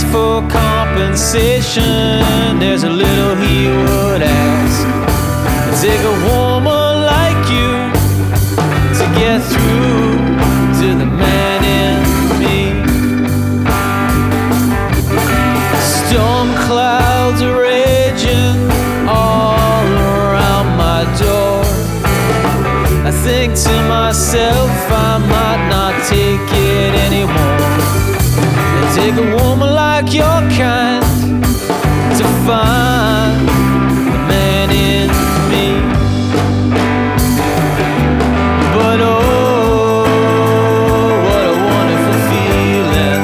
for compensation, there's a little he would ask. Take a woman like you to get through to the man in me. Storm clouds are raging all around my door. I think to myself I might not take it anymore. It'll take a woman like your kind to find the man in me. But oh, what a wonderful feeling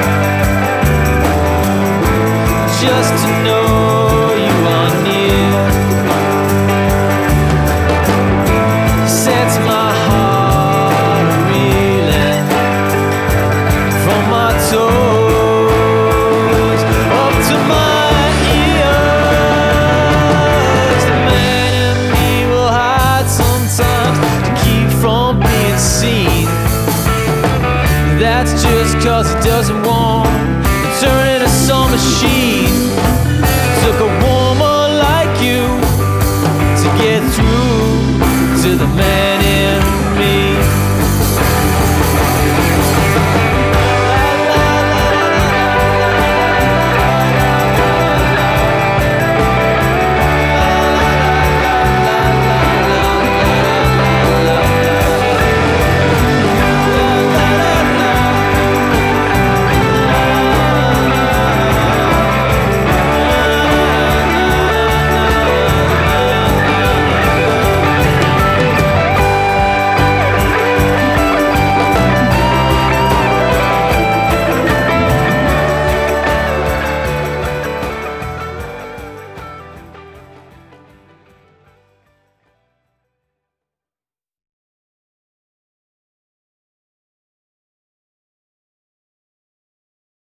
just to know you are near. Sets my heart reeling from my toes up to my ears. The man in me will hide sometimes to keep from being seen. That's just 'cause he doesn't want to turn into some machine. Took a woman like you to get through to the man